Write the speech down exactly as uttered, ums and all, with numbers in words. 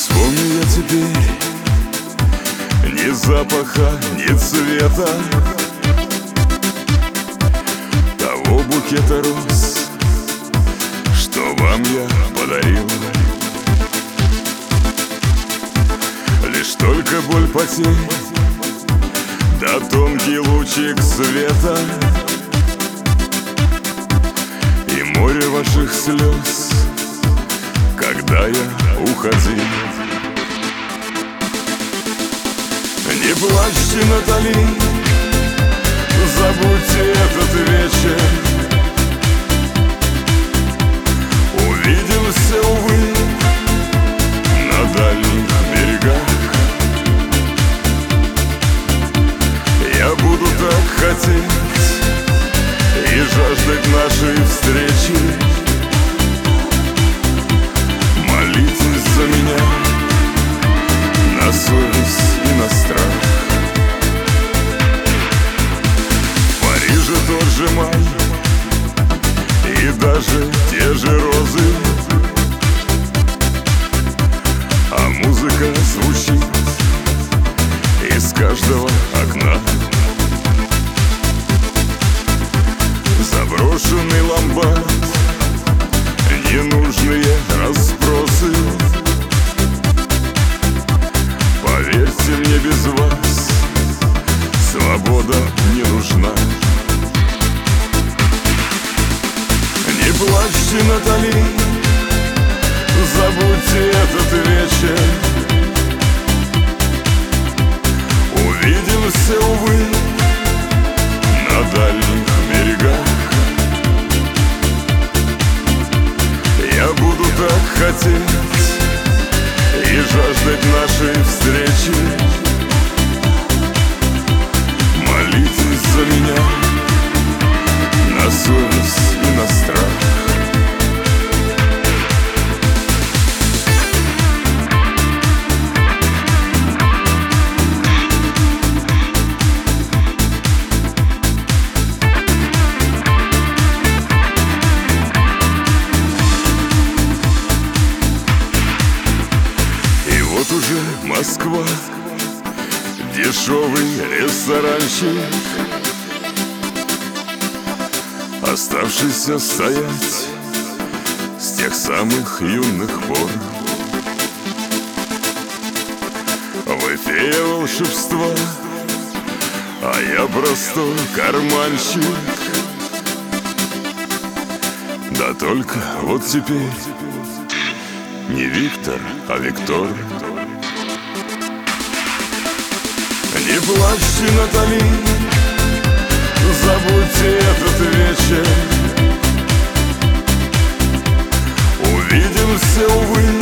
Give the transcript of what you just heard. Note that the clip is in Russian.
вспомню я теперь ни запаха, ни цвета того букета роз, что вам я подарил. Лишь только боль потерь, да тонкий лучик света и море ваших слез, когда я уходил. Не плачьте, Натали, забудьте этот вечер. Увидимся, увы, на дальних берегах. Я буду так хотеть и жаждать нашей встречи. Молитесь за меня на совесть и на страх. В Париже тот же май и даже те же розы, а музыка звучит из каждого окна. Заброшенный ломбард, ненужные расспросы. Поверьте мне, без вас свобода не нужна. Не плачьте, Натали, забудьте этот вечер. Увидимся, увы, на дальних берегах. Я буду так хотеть и жаждать нашей встречи. Молитесь за меня на совесть и на страх. Уже Москва, дешевый ресторанчик, оставшийся стоять с тех самых юных пор. Вы фея волшебства, а я простой карманщик. Да только вот теперь не Виктор, а Виктор. Не плачьте, Натали, забудьте этот вечер. Увидимся, увы,